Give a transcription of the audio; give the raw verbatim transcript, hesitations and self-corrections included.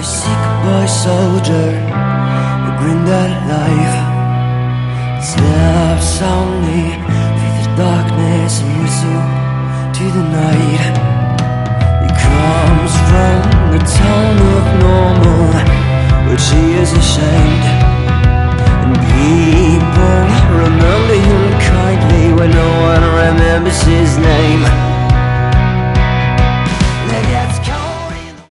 sick boy soldier who grinned at life, steps soundly through the darkness and whistle to the night. He comes from the town of Normal, which he is ashamed